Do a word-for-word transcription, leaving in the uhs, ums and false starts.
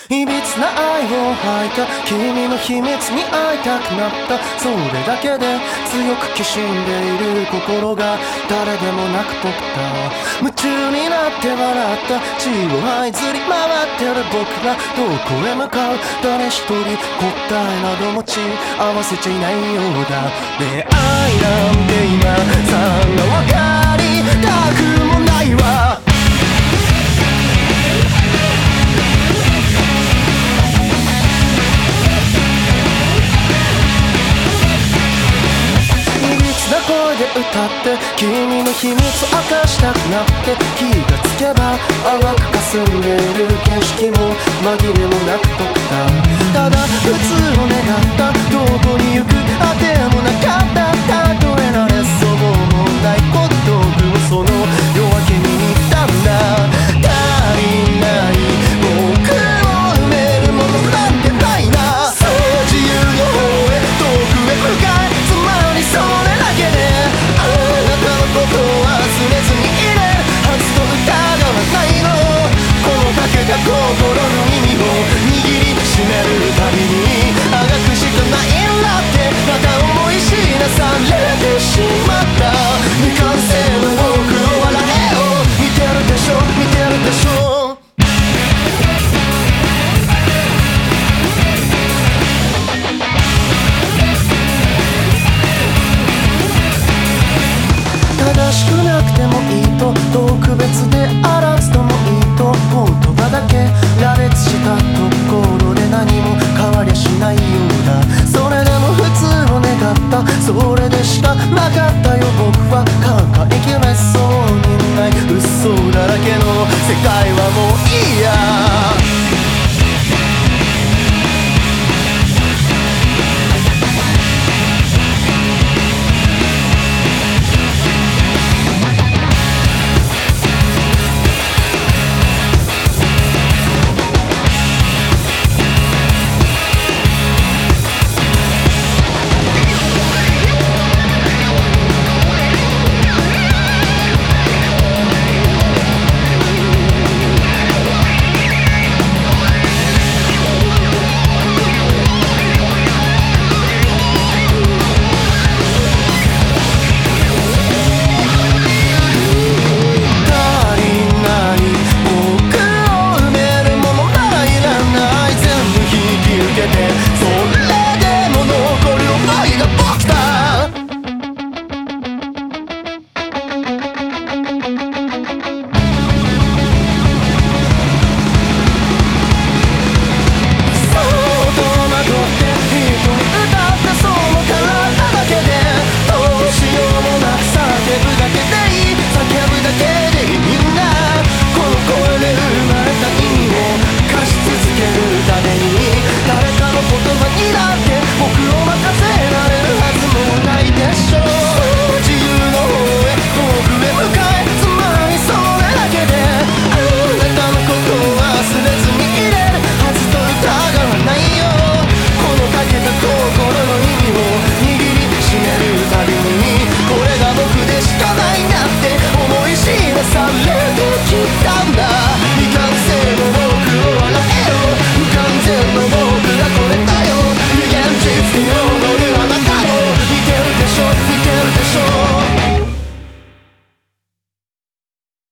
いびつな愛を吐いた君の秘密に会いたくなった。それだけで強くきしんでいる心が誰でもなく解けた。夢中になって笑った血を這いずり回ってる僕らどこへ向かう。誰一人答えなど持ち合わせちゃいないようだ。で愛なんて今さらわかりたくもないわ。声で歌って君の秘密を明かしたくなって、気がつけば淡く霞んでいる景色も紛れもなく解けた。ただ普通を願ったどこに行くあてもなかった